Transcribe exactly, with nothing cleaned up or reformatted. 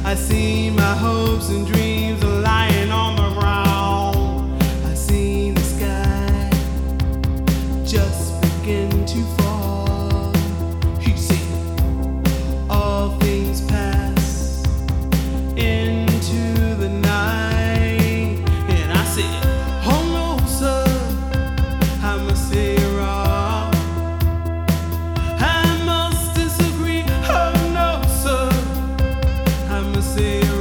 I see my hopes and dreams are lying on the ground. I see the sky just begin to fall. You see, all things pass into the night, and I said, oh no, sir, I must say you're wrong. I must disagree. Oh no, sir, I must say you're